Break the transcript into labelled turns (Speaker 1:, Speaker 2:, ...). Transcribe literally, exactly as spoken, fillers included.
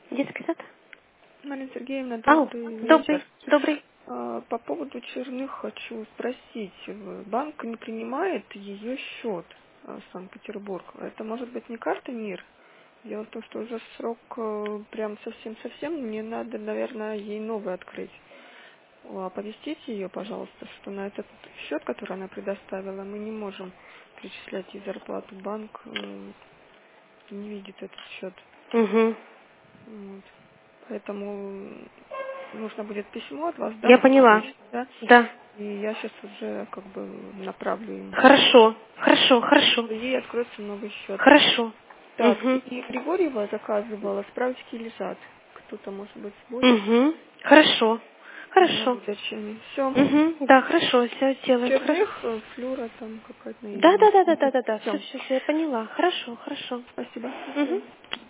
Speaker 1: Детский сад?
Speaker 2: Марина Сергеевна,
Speaker 1: Ау,
Speaker 2: добрый
Speaker 1: добрый,
Speaker 2: вечер.
Speaker 1: добрый.
Speaker 2: А, По поводу Черных хочу спросить. В- Банк не принимает ее счет, а, Санкт-Петербург. Это может быть не карта МИР? Дело в том, что уже срок э, прям совсем-совсем, мне надо, наверное, ей новый открыть. О, Оповестите ее, пожалуйста, что на этот счет, который она предоставила, мы не можем перечислять ей зарплату. Банк э, не видит этот счет.
Speaker 1: Угу.
Speaker 2: Вот. Поэтому нужно будет письмо от вас, да,
Speaker 1: Я поняла.
Speaker 2: получить, да?
Speaker 1: Да.
Speaker 2: И я сейчас уже как бы направлю им.
Speaker 1: Хорошо, хорошо, хорошо.
Speaker 2: Ей откроется новый счет.
Speaker 1: Хорошо.
Speaker 2: Так,
Speaker 1: Угу.
Speaker 2: и Григорьева заказывала, справочки лежат. Кто-то, может быть, будет
Speaker 1: Угу. Хорошо.
Speaker 2: на
Speaker 1: Хорошо.
Speaker 2: выдаче. Все.
Speaker 1: Угу. Да, хорошо, все делаем. Хорошо.
Speaker 2: Черных, э, флюра там какая-то на
Speaker 1: Да,
Speaker 2: Ирина.
Speaker 1: да, да, да, да, да, да. Все,
Speaker 2: Все.
Speaker 1: все, все, я поняла. Хорошо, хорошо.
Speaker 2: Спасибо. До
Speaker 1: Угу.
Speaker 2: свидания.